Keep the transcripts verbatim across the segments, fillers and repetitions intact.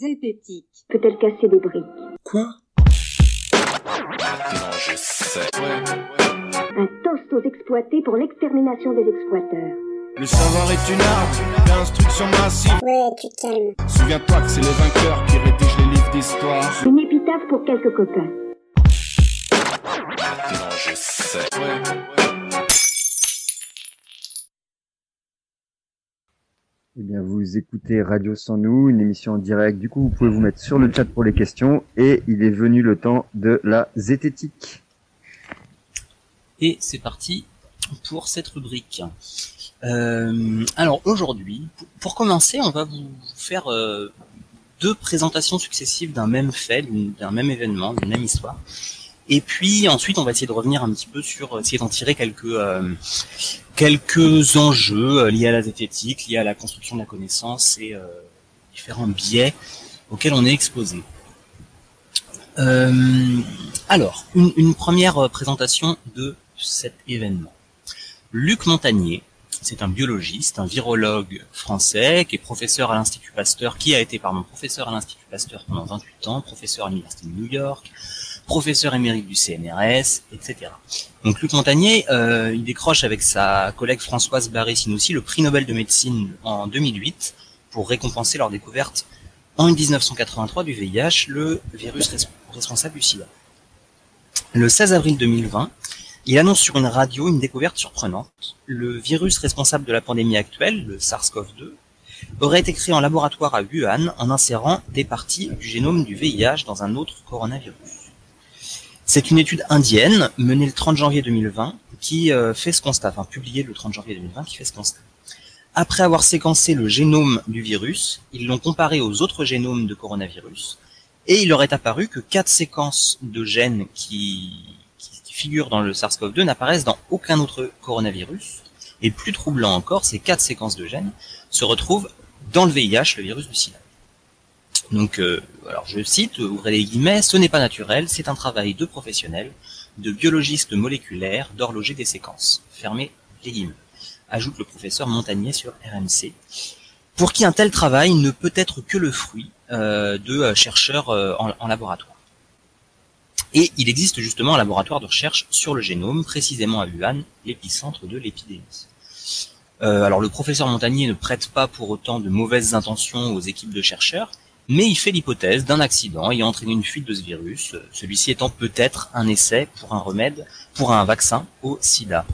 Zététique. Peut-elle casser des briques? Quoi? Non, je sais. Ouais. Un toast aux exploités pour l'extermination des exploiteurs. Le savoir est une arme, d'instruction massive. Ouais, tu te calmes. Souviens-toi que c'est les vainqueurs qui rédigent les livres d'histoire. Une épitaphe pour quelques copains. Non, je sais. Ouais. Eh bien, vous écoutez Radio Sans Nous, une émission en direct. Du coup, vous pouvez vous mettre sur le chat pour les questions. Et il est venu le temps de la zététique. Et c'est parti pour cette rubrique. Euh, alors aujourd'hui, pour, pour commencer, on va vous faire euh, deux présentations successives d'un même fait, d'un même événement, d'une même histoire. Et puis ensuite, on va essayer de revenir un petit peu sur, essayer d'en tirer quelques euh, quelques enjeux liés à la zététique, liés à la construction de la connaissance et euh, différents biais auxquels on est exposé. Euh, alors, une, une première présentation de cet événement. Luc Montagnier, c'est un biologiste, un virologue français qui est professeur à l'Institut Pasteur, qui a été pardon professeur à l'Institut Pasteur pendant vingt-huit ans, professeur à l'Université de New York, professeur émérite du C N R S, et cetera. Donc Luc Montagnier, euh, il décroche avec sa collègue Françoise Barré-Sinoussi le prix Nobel de médecine en deux mille huit pour récompenser leur découverte en dix-neuf cent quatre-vingt-trois du V I H, le virus res- responsable du sida. Le seize avril deux mille vingt, il annonce sur une radio une découverte surprenante. Le virus responsable de la pandémie actuelle, le SARS-CoV deux, aurait été créé en laboratoire à Wuhan en insérant des parties du génome du V I H dans un autre coronavirus. C'est une étude indienne menée le trente janvier deux mille vingt qui euh, fait ce constat, enfin publiée le trente janvier deux mille vingt qui fait ce constat. Après avoir séquencé le génome du virus, ils l'ont comparé aux autres génomes de coronavirus et il leur est apparu que quatre séquences de gènes qui, qui, qui figurent dans le SARS-CoV deux n'apparaissent dans aucun autre coronavirus. Et plus troublant encore, ces quatre séquences de gènes se retrouvent dans le V I H, le virus du sida. Donc, euh, alors je cite, ouvrez les guillemets, ce n'est pas naturel, c'est un travail de professionnels, de biologistes moléculaires, d'horloger des séquences. Fermez les guillemets. Ajoute le professeur Montagnier sur R M C, pour qui un tel travail ne peut être que le fruit euh, de euh, chercheurs euh, en, en laboratoire. Et il existe justement un laboratoire de recherche sur le génome, précisément à Wuhan, l'épicentre de l'épidémie. Euh, alors le professeur Montagnier ne prête pas pour autant de mauvaises intentions aux équipes de chercheurs, mais il fait l'hypothèse d'un accident ayant entraîné une fuite de ce virus, celui-ci étant peut-être un essai pour un remède, pour un vaccin au sida.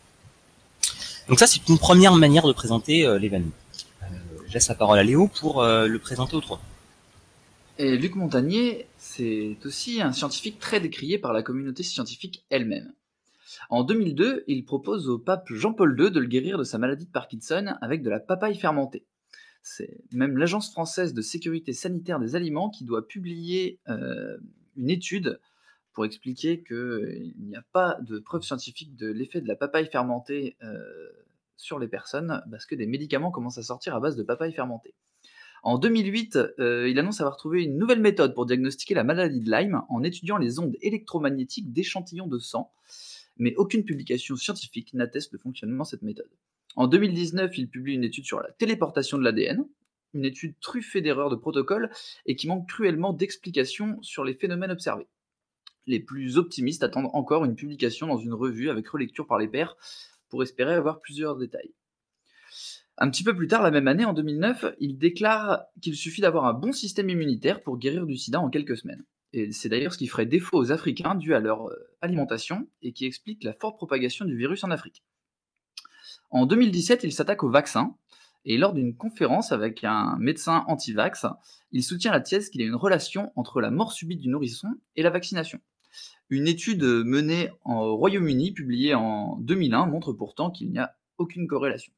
Donc ça, c'est une première manière de présenter euh, l'événement. Euh, je laisse la parole à Léo pour euh, le présenter autrement. Et Luc Montagnier, c'est aussi un scientifique très décrié par la communauté scientifique elle-même. En deux mille deux, il propose au pape Jean-Paul deux de le guérir de sa maladie de Parkinson avec de la papaye fermentée. C'est même l'Agence française de sécurité sanitaire des aliments qui doit publier euh, une étude pour expliquer qu'il n'y a pas de preuve scientifique de l'effet de la papaye fermentée euh, sur les personnes, parce que des médicaments commencent à sortir à base de papaye fermentée. En deux mille huit, euh, il annonce avoir trouvé une nouvelle méthode pour diagnostiquer la maladie de Lyme en étudiant les ondes électromagnétiques d'échantillons de sang, mais aucune publication scientifique n'atteste le fonctionnement de cette méthode. En deux mille dix-neuf, il publie une étude sur la téléportation de l'A D N, une étude truffée d'erreurs de protocole et qui manque cruellement d'explications sur les phénomènes observés. Les plus optimistes attendent encore une publication dans une revue avec relecture par les pairs pour espérer avoir plusieurs détails. Un petit peu plus tard, la même année, en deux mille neuf, il déclare qu'il suffit d'avoir un bon système immunitaire pour guérir du sida en quelques semaines. Et c'est d'ailleurs ce qui ferait défaut aux Africains dû à leur alimentation et qui explique la forte propagation du virus en Afrique. En deux mille dix-sept, il s'attaque au vaccin, et lors d'une conférence avec un médecin anti-vax, il soutient la thèse qu'il y a une relation entre la mort subite du nourrisson et la vaccination. Une étude menée au Royaume-Uni, publiée en deux mille un, montre pourtant qu'il n'y a aucune corrélation.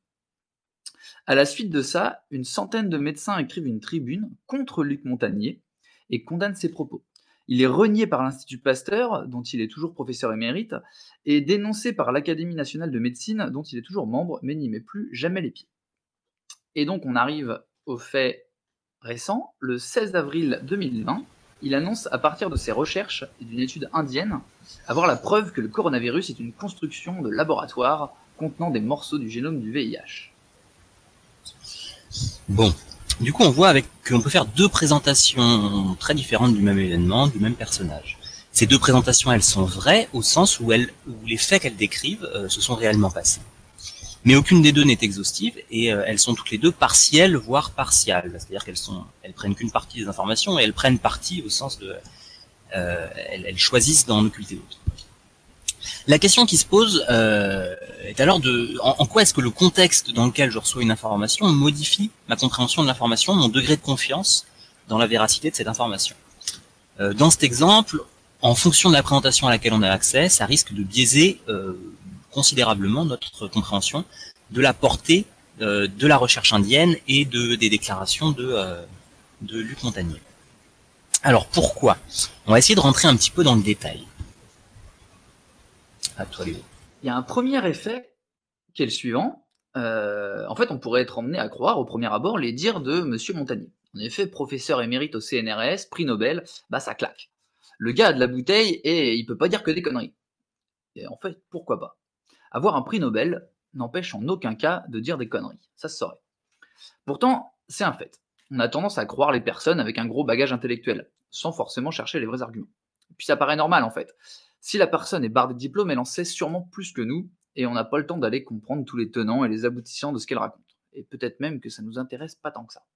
À la suite de ça, une centaine de médecins écrivent une tribune contre Luc Montagnier et condamnent ses propos. Il est renié par l'Institut Pasteur, dont il est toujours professeur émérite, et dénoncé par l'Académie nationale de médecine, dont il est toujours membre, mais n'y met plus jamais les pieds. Et donc on arrive au fait récent, le seize avril deux mille vingt, il annonce à partir de ses recherches et d'une étude indienne avoir la preuve que le coronavirus est une construction de laboratoire contenant des morceaux du génome du V I H. Bon, Du coup, on voit avec qu'on peut faire deux présentations très différentes du même événement, du même personnage. Ces deux présentations, elles sont vraies au sens où, elles, où les faits qu'elles décrivent euh, se sont réellement passés. Mais aucune des deux n'est exhaustive et euh, elles sont toutes les deux partielles, voire partiales. C'est-à-dire qu'elles sont, elles prennent qu'une partie des informations et elles prennent partie au sens de, euh, elles, elles choisissent d'en occulter d'autres. La question qui se pose euh, est alors de, en, en quoi est-ce que le contexte dans lequel je reçois une information modifie ma compréhension de l'information, mon degré de confiance dans la véracité de cette information. Euh, dans cet exemple, en fonction de la présentation à laquelle on a accès, ça risque de biaiser euh, considérablement notre compréhension de la portée euh, de la recherche indienne et de, des déclarations de, euh, de Luc Montagnier. Alors pourquoi ? On va essayer de rentrer un petit peu dans le détail. À toi, Léo. Il y a un premier effet qui est le suivant. Euh, en fait, on pourrait être emmené à croire au premier abord les dires de Monsieur Montagnier. En effet, professeur émérite au C N R S, prix Nobel, bah ça claque. Le gars a de la bouteille et il peut pas dire que des conneries. Et en fait, pourquoi pas ? Avoir un prix Nobel n'empêche en aucun cas de dire des conneries. Ça se saurait. Pourtant, c'est un fait. On a tendance à croire les personnes avec un gros bagage intellectuel, sans forcément chercher les vrais arguments. Et puis ça paraît normal en fait. Si la personne est bardée de diplômes, elle en sait sûrement plus que nous, et on n'a pas le temps d'aller comprendre tous les tenants et les aboutissants de ce qu'elle raconte. Et peut-être même que ça nous intéresse pas tant que ça.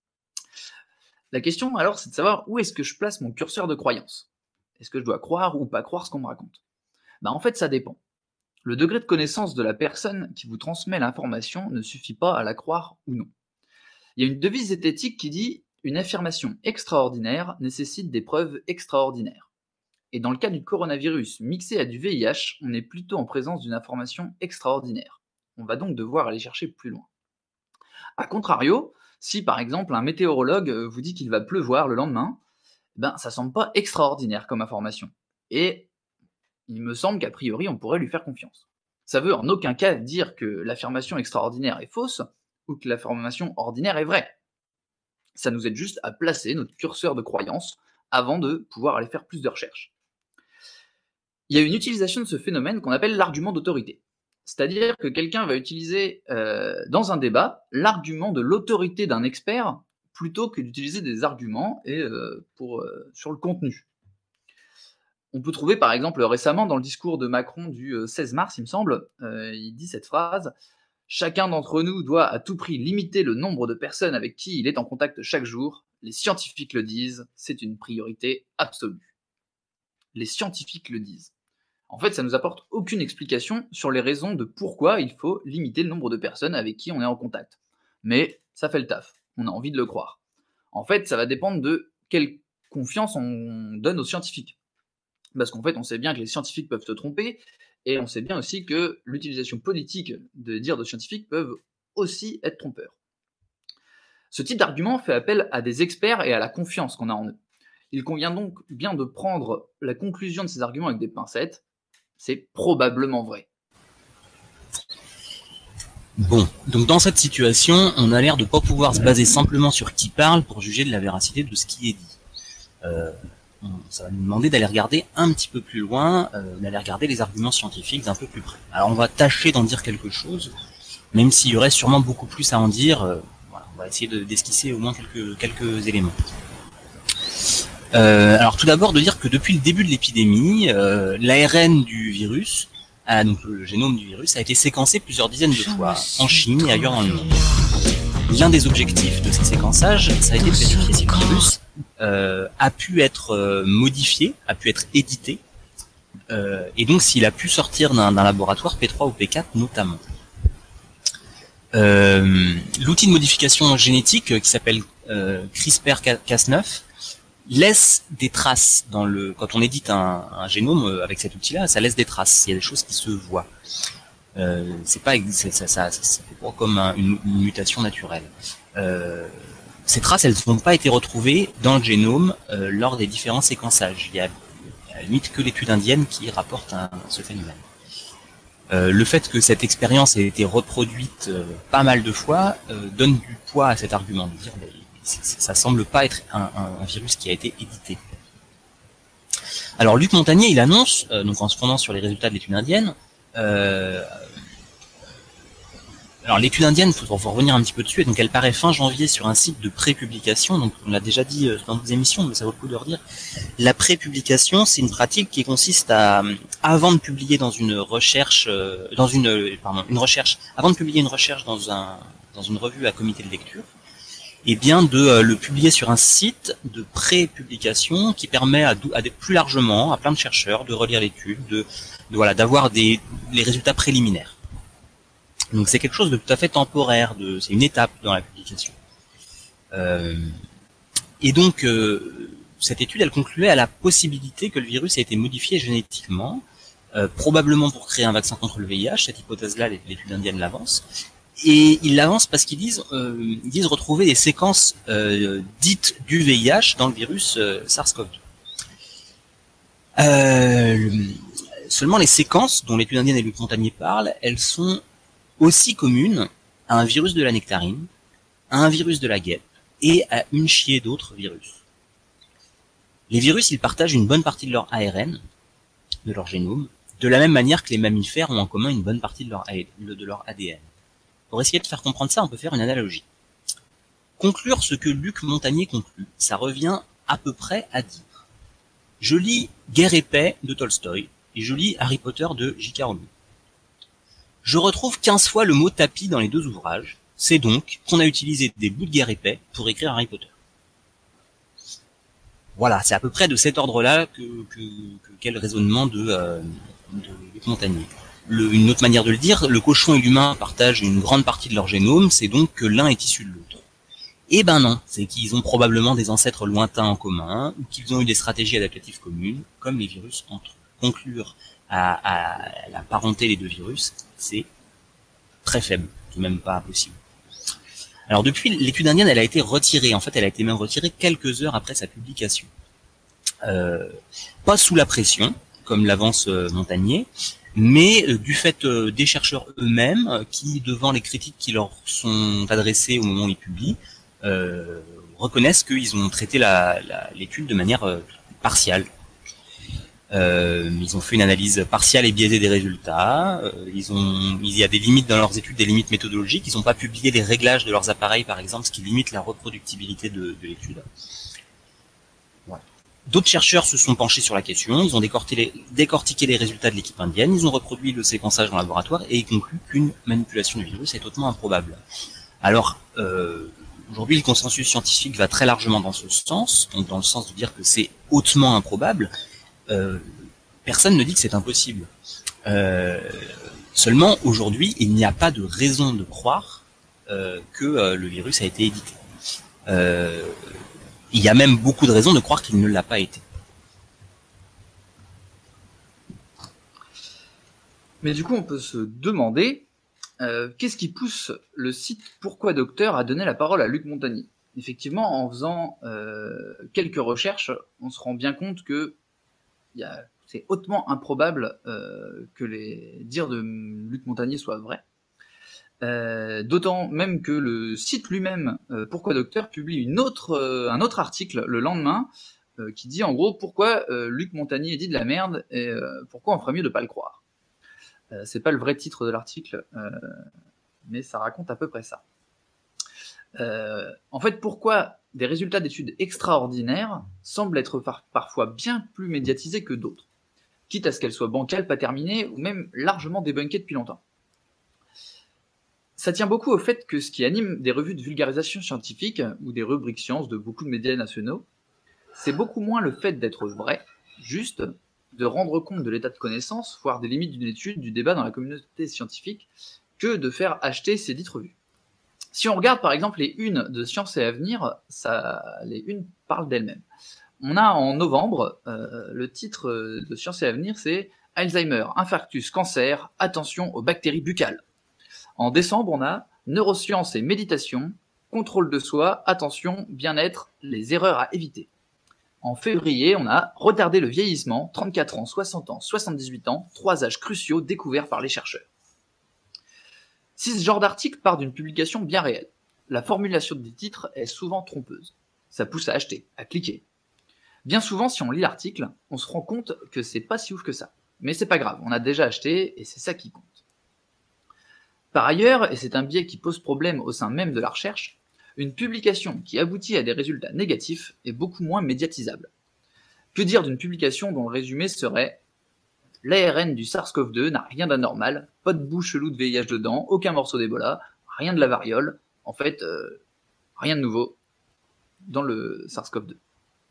La question alors, c'est de savoir où est-ce que je place mon curseur de croyance. Est-ce que je dois croire ou pas croire ce qu'on me raconte ? Bah en fait, ça dépend. Le degré de connaissance de la personne qui vous transmet l'information ne suffit pas à la croire ou non. Il y a une devise zététique qui dit « Une affirmation extraordinaire nécessite des preuves extraordinaires ». Et dans le cas du coronavirus mixé à du V I H, on est plutôt en présence d'une information extraordinaire. On va donc devoir aller chercher plus loin. A contrario, si par exemple un météorologue vous dit qu'il va pleuvoir le lendemain, ben ça semble pas extraordinaire comme information. Et il me semble qu'a priori on pourrait lui faire confiance. Ça veut en aucun cas dire que l'affirmation extraordinaire est fausse ou que l'affirmation ordinaire est vraie. Ça nous aide juste à placer notre curseur de croyance avant de pouvoir aller faire plus de recherches. Il y a une utilisation de ce phénomène qu'on appelle l'argument d'autorité. C'est-à-dire que quelqu'un va utiliser euh, dans un débat l'argument de l'autorité d'un expert plutôt que d'utiliser des arguments et, euh, pour, euh, sur le contenu. On peut trouver par exemple récemment dans le discours de Macron du seize mars, il me semble, euh, il dit cette phrase « Chacun d'entre nous doit à tout prix limiter le nombre de personnes avec qui il est en contact chaque jour. Les scientifiques le disent, c'est une priorité absolue. » Les scientifiques le disent. En fait, ça nous apporte aucune explication sur les raisons de pourquoi il faut limiter le nombre de personnes avec qui on est en contact. Mais ça fait le taf, on a envie de le croire. En fait, ça va dépendre de quelle confiance on donne aux scientifiques. Parce qu'en fait, on sait bien que les scientifiques peuvent se tromper, et on sait bien aussi que l'utilisation politique de dires de scientifiques peuvent aussi être trompeurs. Ce type d'argument fait appel à des experts et à la confiance qu'on a en eux. Il convient donc bien de prendre la conclusion de ces arguments avec des pincettes. C'est probablement vrai. Bon, donc dans cette situation, on a l'air de pas pouvoir se baser simplement sur qui parle pour juger de la véracité de ce qui est dit. Euh, ça va nous demander d'aller regarder un petit peu plus loin, euh, d'aller regarder les arguments scientifiques d'un peu plus près. Alors on va tâcher d'en dire quelque chose, même s'il y aurait sûrement beaucoup plus à en dire. Euh, voilà, on va essayer de, d'esquisser au moins quelques, quelques éléments. Euh, alors tout d'abord de dire que depuis le début de l'épidémie, euh, l'A R N du virus, ah, donc le génome du virus, a été séquencé plusieurs dizaines de fois en Chine et ailleurs dans le monde. L'un des objectifs de ces séquençages, ça a été de vérifier si le virus euh, a pu être euh, modifié, a pu être édité, euh, et donc s'il a pu sortir d'un, d'un laboratoire P trois ou P quatre notamment. Euh, l'outil de modification génétique qui s'appelle euh, CRISPR Cas neuf laisse des traces dans le. Quand on édite un, un génome avec cet outil-là, ça laisse des traces. Il y a des choses qui se voient. Euh, c'est pas, c'est, ça, ça, ça fait pas comme un, une, une mutation naturelle. Euh, ces traces, elles n'ont pas été retrouvées dans le génome euh, lors des différents séquençages. Il y a à la limite que l'étude indienne qui rapporte un, ce phénomène. Euh, le fait que cette expérience ait été reproduite euh, pas mal de fois euh, donne du poids à cet argument de dire mais, ça semble pas être un, un, un virus qui a été édité. Alors Luc Montagnier, il annonce, euh, donc en se fondant sur les résultats de l'étude indienne, euh, Alors l'étude indienne, faut, faut revenir un petit peu dessus, donc elle paraît fin janvier sur un site de pré-publication, donc on l'a déjà dit dans d'autres émissions, mais ça vaut le coup de redire. La pré-publication, c'est une pratique qui consiste à, avant de publier dans une recherche, euh, dans une, pardon, une recherche, avant de publier une recherche dans un, dans une revue à comité de lecture, et bien de euh, le publier sur un site de pré-publication qui permet à, à des, plus largement à plein de chercheurs de relire l'étude, de, de voilà, d'avoir des les résultats préliminaires. Donc c'est quelque chose de tout à fait temporaire, de, c'est une étape dans la publication. Euh, et donc euh, cette étude, elle concluait à la possibilité que le virus ait été modifié génétiquement, euh, probablement pour créer un vaccin contre le V I H. Cette hypothèse-là, l'étude indienne l'avance. Et ils l'avancent parce qu'ils disent, euh, ils disent retrouver des séquences euh, dites du V I H dans le virus euh, SARS-CoV deux. Euh, seulement les séquences dont l'étude indienne et Luc Montagnier parlent, elles sont aussi communes à un virus de la nectarine, à un virus de la guêpe et à une chier d'autres virus. Les virus, ils partagent une bonne partie de leur A R N, de leur génome, de la même manière que les mammifères ont en commun une bonne partie de leur, de leur A D N. Pour essayer de faire comprendre ça, on peut faire une analogie. Conclure ce que Luc Montagnier conclut, ça revient à peu près à dire: je lis Guerre et paix de Tolstoï et je lis Harry Potter de J K Rowling. Je retrouve quinze fois le mot tapis dans les deux ouvrages, c'est donc qu'on a utilisé des bouts de Guerre et paix pour écrire Harry Potter. Voilà, c'est à peu près de cet ordre-là que, que, que qu'est le raisonnement de, euh, de Luc Montagnier. Le, une autre manière de le dire, le cochon et l'humain partagent une grande partie de leur génome, c'est donc que l'un est issu de l'autre. Eh ben non, c'est qu'ils ont probablement des ancêtres lointains en commun, ou qu'ils ont eu des stratégies adaptatives communes, comme les virus entre eux. Conclure à, à la parenté des deux virus, c'est très faible, c'est même pas possible. Alors depuis, l'étude indienne, elle a été retirée, en fait elle a été même retirée quelques heures après sa publication. Euh, pas sous la pression, comme l'avance euh, Montagnier, mais euh, du fait euh, des chercheurs eux-mêmes euh, qui, devant les critiques qui leur sont adressées au moment où ils publient, euh, reconnaissent qu'ils ont traité la, la, l'étude de manière euh, partiale. Euh, ils ont fait une analyse partiale et biaisée des résultats. Euh, ils ont, il y a des limites dans leurs études, des limites méthodologiques. Ils n'ont pas publié les réglages de leurs appareils, par exemple, ce qui limite la reproductibilité de, de l'étude. Voilà. D'autres chercheurs se sont penchés sur la question, ils ont décortiqué les, décortiqué les résultats de l'équipe indienne, ils ont reproduit le séquençage en laboratoire et ils concluent qu'une manipulation du virus est hautement improbable. Alors, euh, aujourd'hui, le consensus scientifique va très largement dans ce sens, donc dans le sens de dire que c'est hautement improbable. Euh, personne ne dit que c'est impossible. Euh, seulement, aujourd'hui, il n'y a pas de raison de croire euh, que euh, le virus a été édité. Euh, Il y a même beaucoup de raisons de croire qu'il ne l'a pas été. Mais du coup, on peut se demander euh, qu'est-ce qui pousse le site Pourquoi Docteur à donner la parole à Luc Montagnier. Effectivement, en faisant euh, quelques recherches, on se rend bien compte que y a, c'est hautement improbable euh, que les dires de Luc Montagnier soient vrais. Euh, d'autant même que le site lui-même, euh, Pourquoi Docteur, publie une autre, euh, un autre article le lendemain euh, qui dit en gros pourquoi euh, Luc Montagnier dit de la merde et euh, pourquoi on ferait mieux de pas le croire. Euh, c'est pas le vrai titre de l'article, euh, mais ça raconte à peu près ça. Euh, en fait, pourquoi des résultats d'études extraordinaires semblent être par- parfois bien plus médiatisés que d'autres, quitte à ce qu'elles soient bancales, pas terminées, ou même largement débunkées depuis longtemps. Ça tient beaucoup au fait que ce qui anime des revues de vulgarisation scientifique, ou des rubriques sciences de beaucoup de médias nationaux, c'est beaucoup moins le fait d'être vrai, juste, de rendre compte de l'état de connaissance, voire des limites d'une étude, du débat dans la communauté scientifique, que de faire acheter ces dites revues. Si on regarde par exemple les unes de Science et Avenir, ça, les unes parlent d'elles-mêmes. On a en novembre, euh, le titre de Science et Avenir, c'est « Alzheimer, infarctus, cancer, attention aux bactéries buccales ». En décembre, on a « Neurosciences et méditation, contrôle de soi, attention, bien-être, les erreurs à éviter ». En février, on a « Retarder le vieillissement, trente-quatre ans, soixante ans, soixante-dix-huit ans, trois âges cruciaux découverts par les chercheurs ». Si ce genre d'article part d'une publication bien réelle, la formulation des titres est souvent trompeuse. Ça pousse à acheter, à cliquer. Bien souvent, si on lit l'article, on se rend compte que c'est pas si ouf que ça. Mais c'est pas grave, on a déjà acheté et c'est ça qui compte. Par ailleurs, et c'est un biais qui pose problème au sein même de la recherche, une publication qui aboutit à des résultats négatifs est beaucoup moins médiatisable. Que dire d'une publication dont le résumé serait « L'A R N du SARS-CoV deux n'a rien d'anormal, pas de bout chelou de V I H dedans, aucun morceau d'Ebola, rien de la variole, en fait, euh, rien de nouveau dans le SARS-CoV deux. »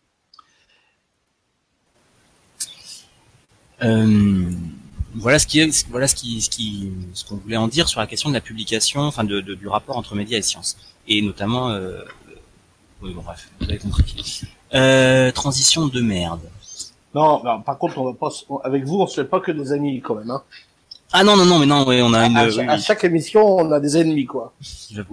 Euh, voilà ce qui est, voilà ce qui, ce qui, ce qu'on voulait en dire sur la question de la publication, enfin de, de du rapport entre médias et sciences, et notamment, euh, oui bon bref, vous avez compris. Euh, transition de merde. Non, non, par contre, on va pas, avec vous, on se fait pas que des amis quand même, hein. Ah non non non mais non, ouais, on a une. À, oui, à oui. chaque émission, on a des ennemis, quoi. J'avoue.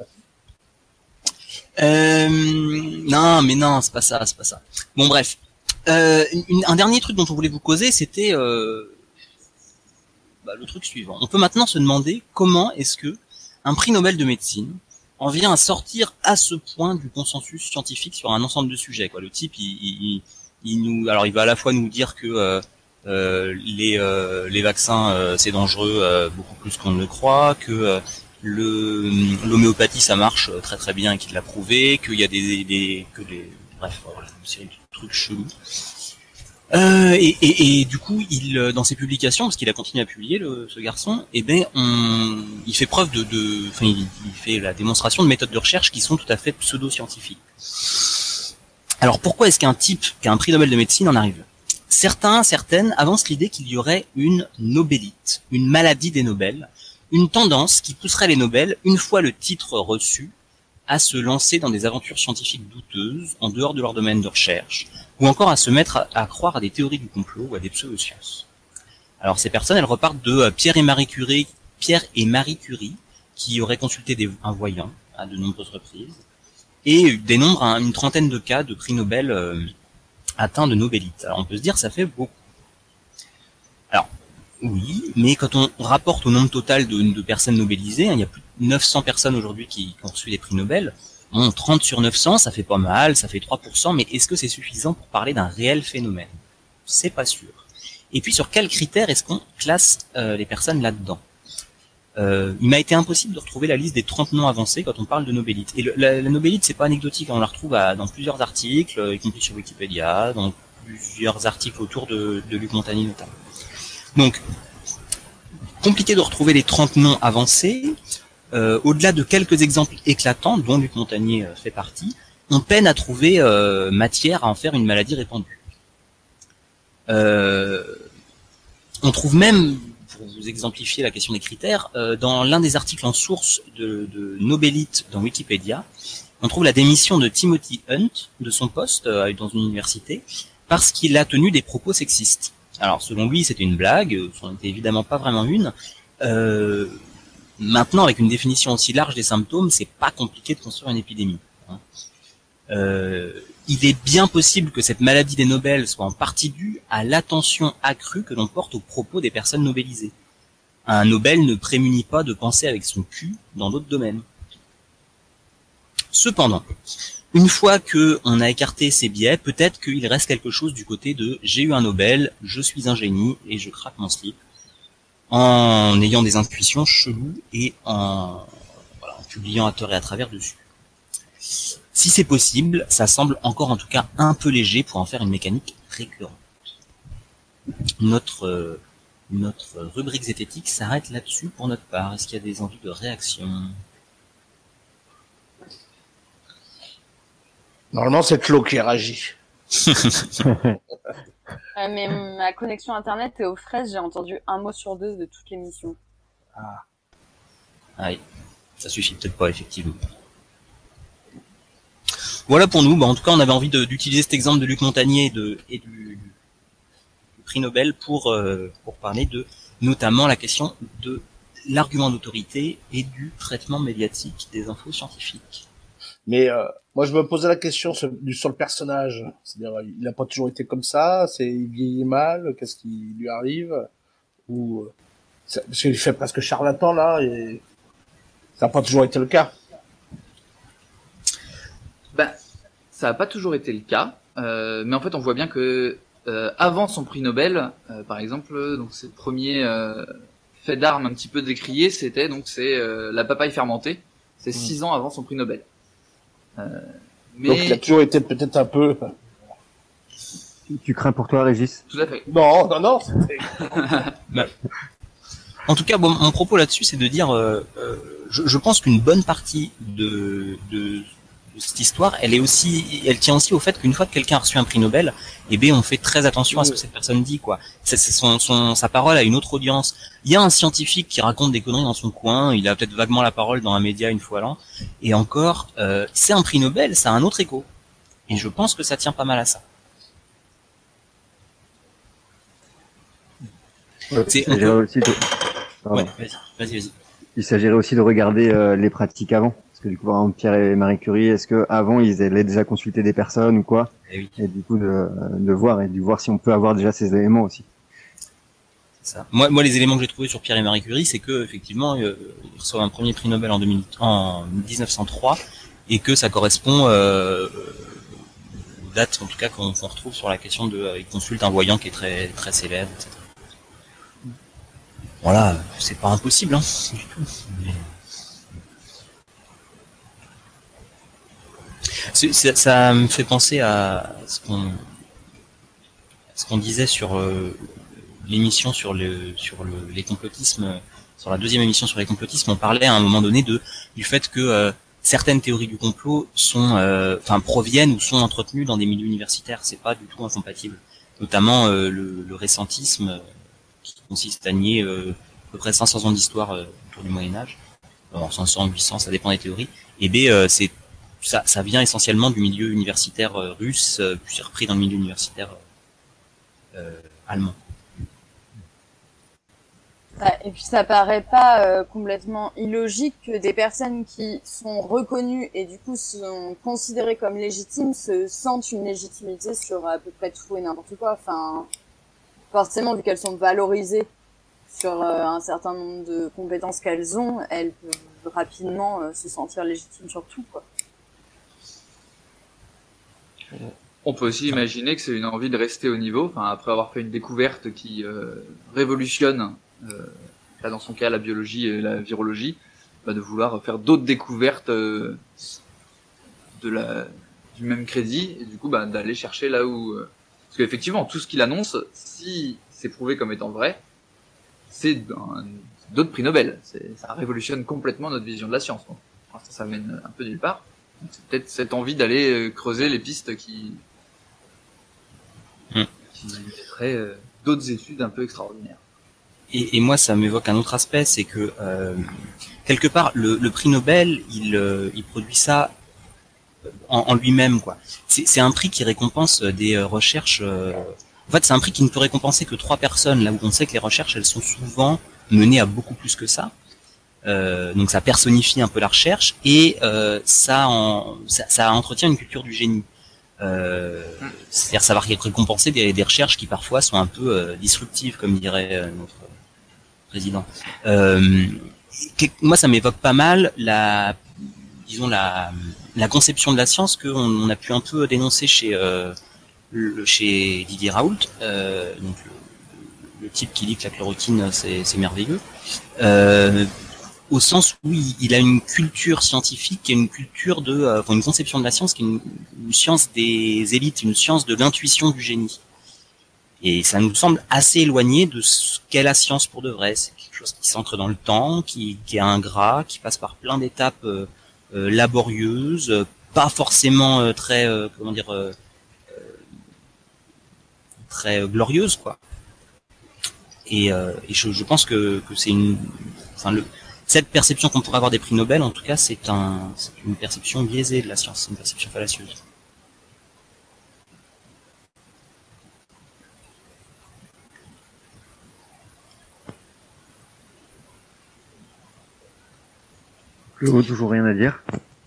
Euh, non mais non, c'est pas ça, c'est pas ça. Bon bref. Euh, une, un dernier truc dont on voulait vous causer, c'était euh, bah, le truc suivant. On peut maintenant se demander comment est-ce que un prix Nobel de médecine en vient à sortir à ce point du consensus scientifique sur un ensemble de sujets. Quoi. Le type, il, il, il nous, alors il va à la fois nous dire que euh, euh, les, euh, les vaccins euh, c'est dangereux euh, beaucoup plus qu'on ne le croit, que euh, le l'homéopathie ça marche très très bien et qu'il l'a prouvé, qu'il y a des, des que des bref voilà une série de trucs chelous. Euh, et, et, et du coup, il dans ses publications, parce qu'il a continué à publier le, ce garçon, eh ben, on, il fait preuve de, de, enfin, il, il fait la démonstration de méthodes de recherche qui sont tout à fait pseudo-scientifiques. Alors, pourquoi est-ce qu'un type qui a un prix Nobel de médecine en arrive là ? Certains, certaines avancent l'idée qu'il y aurait une nobélite, une maladie des Nobel, une tendance qui pousserait les Nobel, une fois le titre reçu, à se lancer dans des aventures scientifiques douteuses, en dehors de leur domaine de recherche, ou encore à se mettre à, à croire à des théories du complot ou à des pseudosciences. Alors ces personnes, elles repartent de euh, Pierre et Marie Curie, Pierre et Marie Curie, qui auraient consulté des, un voyant à de nombreuses reprises, et dénombrent un, une trentaine de cas de prix Nobel euh, atteints de nobélite. Alors on peut se dire, ça fait beaucoup. Alors, oui, mais quand on rapporte au nombre total de, de personnes nobélisées, hein, il y a plus de neuf cents personnes aujourd'hui qui, qui ont reçu des prix Nobel. Bon, trente sur neuf cents, ça fait pas mal, ça fait trois pour cent, mais est-ce que c'est suffisant pour parler d'un réel phénomène ? C'est pas sûr. Et puis sur quels critères est-ce qu'on classe euh, les personnes là-dedans ? euh, Il m'a été impossible de retrouver la liste des trente noms avancés quand on parle de nobélite. Et le, la, la nobélite, c'est pas anecdotique, on la retrouve à, dans plusieurs articles, y compris sur Wikipédia, dans plusieurs articles autour de, de Luc Montagnier notamment. Donc, compliqué de retrouver les trente noms avancés. Euh, au-delà de quelques exemples éclatants, dont Luc Montagnier euh, fait partie, on peine à trouver euh, matière à en faire une maladie répandue. Euh, on trouve même, pour vous exemplifier la question des critères, euh, dans l'un des articles en source de, de Nobélite dans Wikipédia, on trouve la démission de Timothy Hunt de son poste euh, dans une université parce qu'il a tenu des propos sexistes. Alors, selon lui, c'était une blague, ce n'était évidemment pas vraiment une. Euh, maintenant, avec une définition aussi large des symptômes, c'est pas compliqué de construire une épidémie. Hein. Euh, il est bien possible que cette maladie des Nobel soit en partie due à l'attention accrue que l'on porte aux propos des personnes nobélisées. Un Nobel ne prémunit pas de penser avec son cul dans d'autres domaines. Cependant, une fois que on a écarté ces biais, peut-être qu'il reste quelque chose du côté de « j'ai eu un Nobel, je suis un génie et je craque mon slip », en ayant des intuitions cheloues et en, voilà, en publiant à tort et à travers dessus. Si c'est possible, ça semble encore en tout cas un peu léger pour en faire une mécanique récurrente. Notre, euh, notre rubrique zététique s'arrête là-dessus pour notre part. Est-ce qu'il y a des envies de réaction ? Normalement, c'est Claude qui réagit. euh, mais ma connexion internet est aux fraises, j'ai entendu un mot sur deux de toute l'émission. Ah. Ah oui, ça suffit peut-être pas, effectivement. Voilà pour nous. Bah, en tout cas, on avait envie de, d'utiliser cet exemple de Luc Montagnier et, de, et du, du prix Nobel pour, euh, pour parler de notamment la question de l'argument d'autorité et du traitement médiatique des infos scientifiques. Mais euh, moi, je me posais la question sur, sur le personnage. C'est-à-dire, il n'a pas toujours été comme ça. C'est il vieillit mal. Qu'est-ce qui lui arrive ? Ou euh, parce qu'il fait presque charlatan là, et ça n'a pas toujours été le cas. Ben, ça n'a pas toujours été le cas. Euh, mais en fait, on voit bien que euh, avant son prix Nobel, euh, par exemple, donc ses premiers euh, fait d'armes un petit peu décrié, c'était donc c'est euh, la papaye fermentée. C'est Mmh. six ans avant son prix Nobel. Euh, mais Donc il a toujours été peut-être un peu. Tu, tu crains pour toi, Régis? tout à fait. Non, non, non. C'était... En tout cas, bon, mon propos là-dessus, c'est de dire, euh, euh, je, je pense qu'une bonne partie de, de, de cette histoire, elle est aussi, elle tient aussi au fait qu'une fois que quelqu'un a reçu un prix Nobel, eh bien, on fait très attention à ce que cette personne dit, quoi. C'est, c'est son, son, sa parole a une autre audience. Il y a un scientifique qui raconte des conneries dans son coin, il a peut-être vaguement la parole dans un média une fois à l'an, et encore, euh, c'est un prix Nobel, ça a un autre écho. Et je pense que ça tient pas mal à ça. C'est- Il s'agirait aussi de... Pardon. Ouais, vas-y, vas-y, vas-y. Il s'agirait aussi de regarder euh, les pratiques avant. Parce que du coup, par exemple, Pierre et Marie Curie, est-ce que avant ils allaient déjà consulter des personnes ou quoi? Eh oui. Et du coup, de, de voir et de voir si on peut avoir déjà ces éléments aussi. C'est ça. Moi, moi, les éléments que j'ai trouvés sur Pierre et Marie Curie, c'est que effectivement, euh, ils reçoivent un premier prix Nobel en, deux mille, en dix-neuf cent trois, et que ça correspond euh, aux dates, en tout cas, qu'on, qu'on retrouve sur la question de, euh, ils consultent un voyant qui est très, très célèbre, et cetera. Voilà, c'est pas impossible, hein, du tout. Mais... C'est- ça, ça me fait penser à ce qu'on, à ce qu'on disait sur euh, l'émission sur le sur le, les complotismes, sur la deuxième émission sur les complotismes, on parlait à un moment donné de du fait que euh, certaines théories du complot sont, euh, enfin proviennent ou sont entretenues dans des milieux universitaires. C'est pas du tout incompatible. Notamment euh, le, le récentisme, euh, qui consiste à nier euh, à peu près cinq cents ans d'histoire euh, autour du Moyen Âge. Alors cinq cents, huit cents, ça dépend des théories. Et B, euh, c'est ça, ça vient essentiellement du milieu universitaire euh, russe, euh, puis c'est repris dans le milieu universitaire euh, euh, allemand. Bah, et puis ça paraît pas euh, complètement illogique que des personnes qui sont reconnues et du coup sont considérées comme légitimes se sentent une légitimité sur à peu près tout et n'importe quoi. Enfin, forcément, vu qu'elles sont valorisées sur euh, un certain nombre de compétences qu'elles ont, elles peuvent rapidement euh, se sentir légitimes sur tout, quoi. On peut aussi imaginer que c'est une envie de rester au niveau, enfin après avoir fait une découverte qui euh, révolutionne, euh, là dans son cas la biologie et la virologie, bah, de vouloir faire d'autres découvertes euh, de la du même crédit et du coup bah, d'aller chercher là où euh, parce qu'effectivement tout ce qu'il annonce, si c'est prouvé comme étant vrai, c'est un- d'autres prix Nobel. C'est, ça révolutionne complètement notre vision de la science. Quoi. Pour l'instant, ça mène un peu nulle part. Donc, c'est peut-être cette envie d'aller euh, creuser les pistes qui, Hmm. qui mériteraient euh, d'autres études un peu extraordinaires. Et, et moi, ça m'évoque un autre aspect, c'est que euh, quelque part, le, le prix Nobel, il, euh, il produit ça en, en lui-même, quoi. C'est, c'est un prix qui récompense des euh, recherches. Euh... En fait, c'est un prix qui ne peut récompenser que trois personnes, là où on sait que les recherches, elles sont souvent menées à beaucoup plus que ça. Euh, donc, ça personnifie un peu la recherche et euh, ça, en, ça, ça entretient une culture du génie. Euh, c'est-à-dire ça va récompenser des, des recherches qui parfois sont un peu euh, disruptives, comme dirait euh, notre président. Euh, que, moi, ça m'évoque pas mal la, disons la, la conception de la science qu'on on a pu un peu dénoncer chez euh, le, chez Didier Raoult, euh, donc le, le type qui dit que la chloroquine c'est, c'est merveilleux. Euh, au sens où il, il a une culture scientifique et une culture de, euh, enfin une conception de la science qui est une, une science des élites, une science de l'intuition du génie. Et ça nous semble assez éloigné de ce qu'est la science pour de vrai. C'est quelque chose qui s'ancre dans le temps, qui, qui est ingrat, qui passe par plein d'étapes euh, euh, laborieuses, euh, pas forcément euh, très, euh, comment dire, euh, euh, très euh, glorieuses, quoi. Et, euh, et je, je pense que, que c'est une, enfin le cette perception qu'on pourrait avoir des prix Nobel, en tout cas, c'est, un, c'est une perception biaisée de la science, c'est une perception fallacieuse. Claude, toujours rien à dire.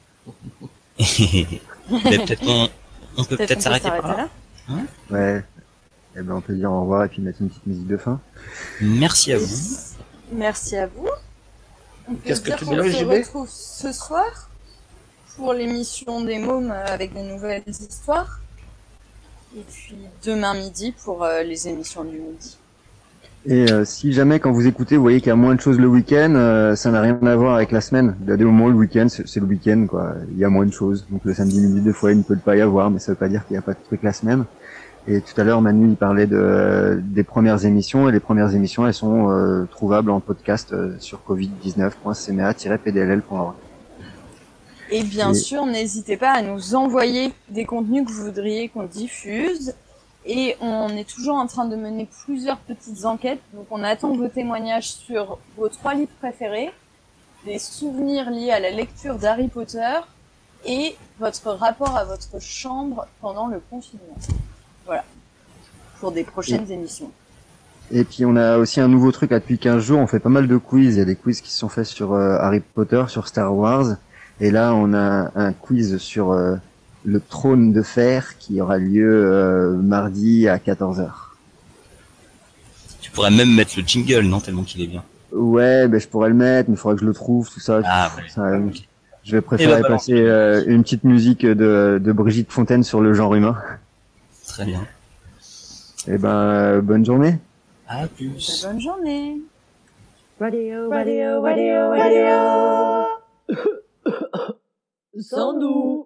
Mais peut-être qu'on on peut peut-être, peut-être s'arrêter par là. là. Hein Ouais. Eh ben, on peut dire au revoir et puis mettre une petite musique de fin. Merci à vous. Merci à vous. On peut Qu'est-ce que dire tu qu'on dirais, se J B? retrouve ce soir pour l'émission des mômes avec de nouvelles histoires. Et puis demain midi pour euh, les émissions du midi. Et euh, si jamais quand vous écoutez, vous voyez qu'il y a moins de choses le week-end, euh, ça n'a rien à voir avec la semaine. Il y a des moments où le week-end, c'est, c'est le week-end, quoi. Il y a moins de choses. Donc le samedi midi, des fois, il ne peut pas y avoir, mais ça veut pas dire qu'il n'y a pas de trucs la semaine. Et tout à l'heure, Manu, il parlait de euh, des premières émissions, et les premières émissions, elles sont euh, trouvables en podcast euh, sur covid dix-neuf point c m a tiret p d l l point org. Et bien Et... sûr, n'hésitez pas à nous envoyer des contenus que vous voudriez qu'on diffuse. Et on est toujours en train de mener plusieurs petites enquêtes. Donc on attend vos témoignages sur vos trois livres préférés, des souvenirs liés à la lecture d'Harry Potter et votre rapport à votre chambre pendant le confinement. Voilà, pour des prochaines et... émissions. Et puis on a aussi un nouveau truc là depuis quinze jours, on fait pas mal de quiz. Il y a des quiz qui se sont faits sur euh, Harry Potter, sur Star Wars. Et là on a un quiz sur... Euh, le trône de fer qui aura lieu euh, mardi à quatorze heures. Tu pourrais même mettre le jingle, non, tellement qu'il est bien. Ouais, ben je pourrais le mettre, mais il faudrait que je le trouve, tout ça. Ah, ouais. ça euh, okay. Je vais préférer bah, passer euh, une petite musique de, de Brigitte Fontaine sur le genre humain. Très bien. Et ben, euh, bonne journée. À plus. Bonne journée. Radio, radio, radio, radio. Sans nous.